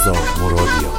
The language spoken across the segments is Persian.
رضا مرادیان.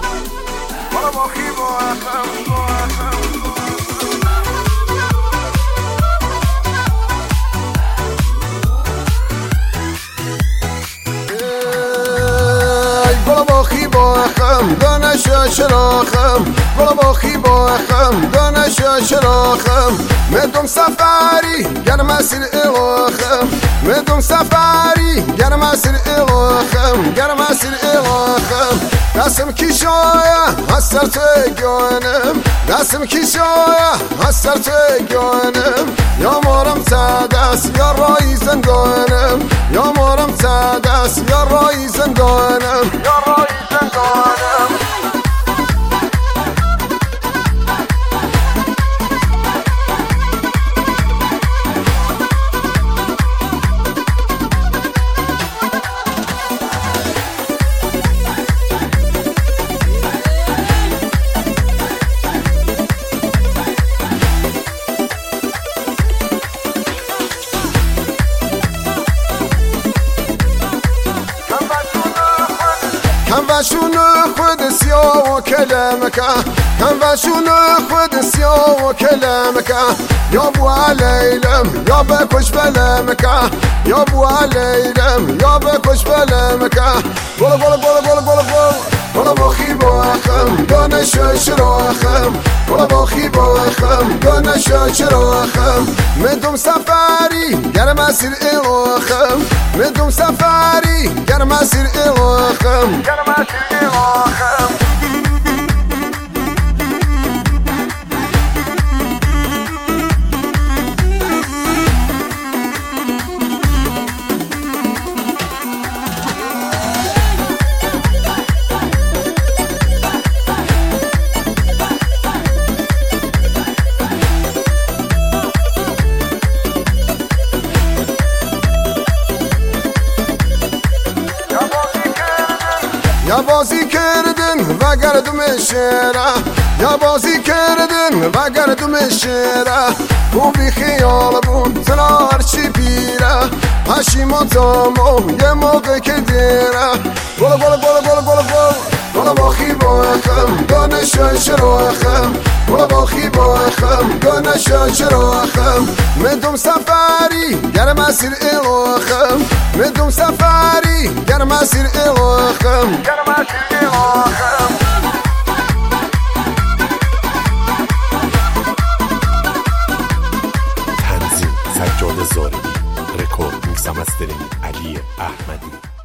باخی باخم دانش شراخم گل باخی باخم دانش شراخم مدم سفری گر مسیر الاخم مدم سفری گر مسیر الاخم گر مسیر الاخم دستم کیشایا هستر تو گانم دستم کیشایا هستر تو گانم یا مارم تدست یا رای زندانم یا مارم تدست یا رای زندانم یا رای زندانم كم خود سيا وكلامك كم خود سيا وكلامك يا ابو عليلم يا بكش بلامك يا ابو عليلم يا بكش بلامك قول قول قول قول قول قول قول باخي باخم دانش شراخم قول باخي باخم دانش شراخم مدم سفری گر مسیر الاخم مدم سفری گر مسیر الاخم گر مسیر الاخم یا بازی کردن و گردم شیره یا بازی کردن و گردم شیره خوبی خیال بون تنار چی پیره پشیماتامو یه موقع که دیره گل گل گل گل گل گل گل باخی باخم دانش شراخم گل باخی باخم دانش شراخم مدم سفری گر مسیر الاخم مدم سفری گر مسیر الاخم گر مسیر الاخم تنظیم سجاد زارعی، رکورد میکس و مسترینگ علی احمدی.